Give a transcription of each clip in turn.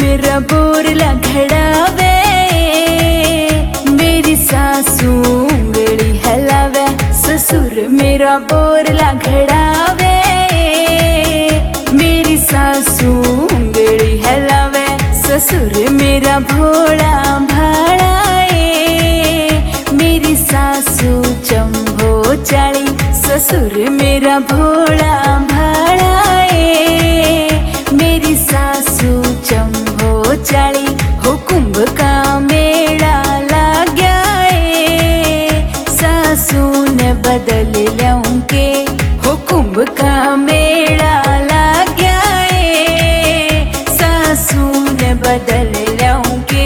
मेरा बोरला घड़ावे, मेरी सासू उंगली हलावे। ससुर मेरा बोरला घड़ावे, मेरी सासू उंगली हलावे। ससुर मेरा भोला भाड़ाए, मेरी सासू चंभो चाली। ससुर मेरा भोला भाड़ाए, मेरी सासू चंभो चाली। हो कुंभ का मेला लग गया है, सासू ने बदल लियाऊं के। हो कुंभ का मेला लग गया है, सासू ने बदल लियाऊं के।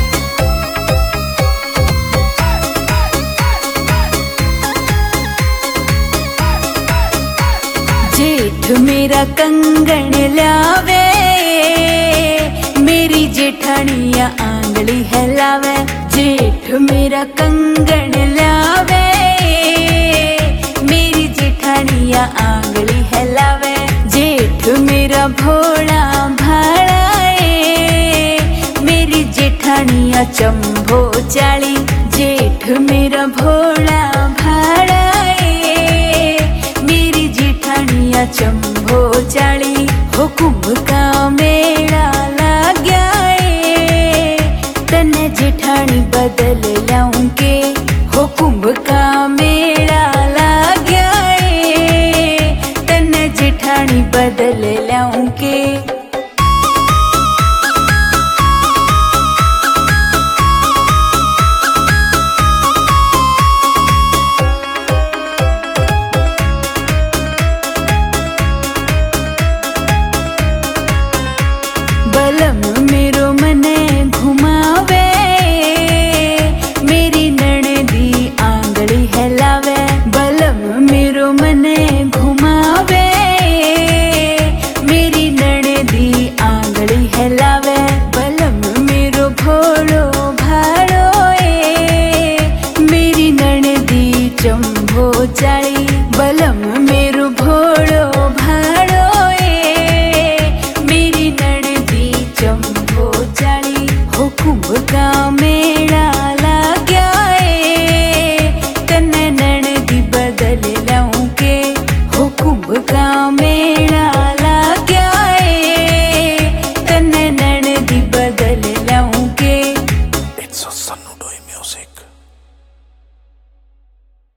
जेठ मेरा कंगन लावे, मेरी जेठानिया आंगली हलावे। जेठ मेरा कंगन लावे, मेरी जेठानिया आंगली हलावे। जेठ मेरा भोला भाड़ाए, मेरी जेठानिया चंभो चाली। जेठ मेरा भोला भाड़ाए, मेरी जेठानिया चंभो चाली। हो कुंभ का मेला लग गया है, तन्ने जेठानी बदल लाऊं के। हो कुंभ का मेला लग गया है, तन्ने जेठानी बदल लाऊं के। बलम मेरो मने घुमावे, मेरी ननदी आंगली हलावे। बलम मेरो मने घुमावे, मेरी ननदी आंगली हलावे। बलम मेरो भोलो भाड़ोए, मेरी ननदी चंभो चाली। बलम